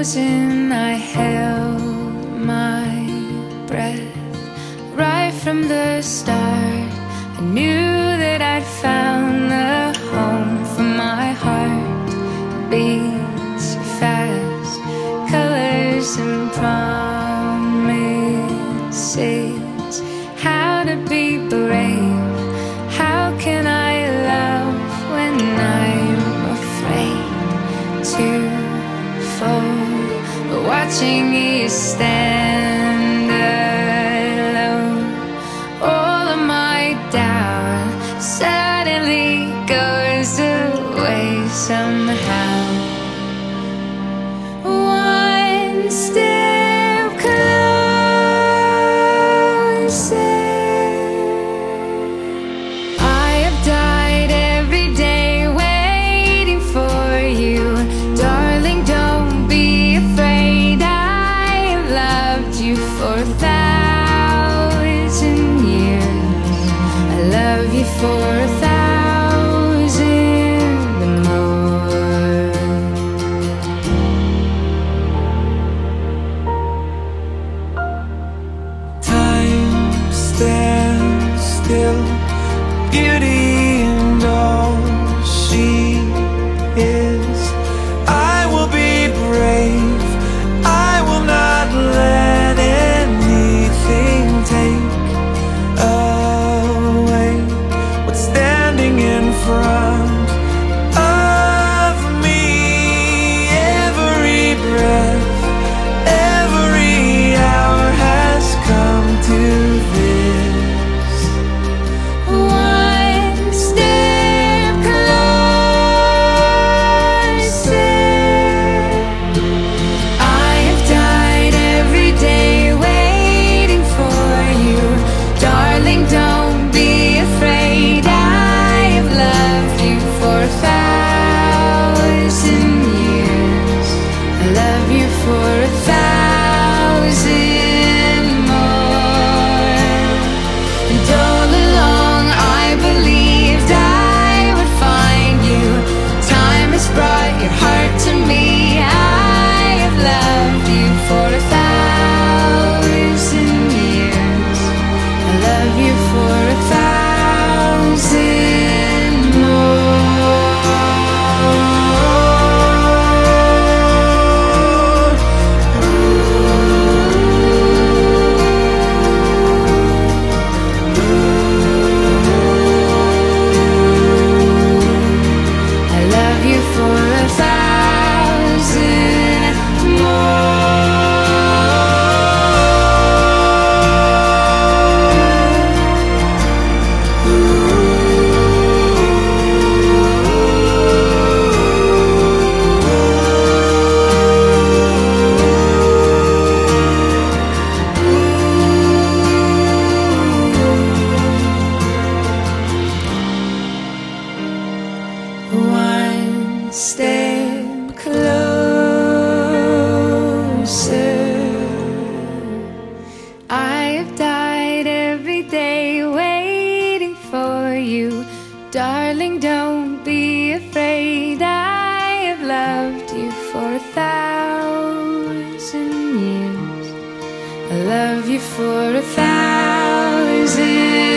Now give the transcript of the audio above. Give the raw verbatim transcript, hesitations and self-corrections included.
frozen, I held my breath. Right from the start, I knew that I'd found the home for my heart. Beats fast, colors and promises. How to be brave, how can I love when I'm afraid to fall? Watching you stand alone, all of my doubt suddenly goes away somehow. One step closer. I have died every day waiting for you. Darling, don't be afraid. I have loved you for a thousand years. I love you for a thousand more. Time stands still, beauty and all she is. I will be brave, I will not let anything take away what's standing in front of me. Every breath, every hour has come to this. One step closer. I have died every day waiting for you. Darling, don't be afraid. I have loved you for a thousand years. I love you for a thousand more. And all along I believed I would find you. Time has brought your heart to me. I have loved you for a thousand years. I love you for a thousand more. I love you for a thousand One step closer. I have died every day waiting for you. Darling, don't be afraid. I have loved you for a thousand years. I love you for a thousand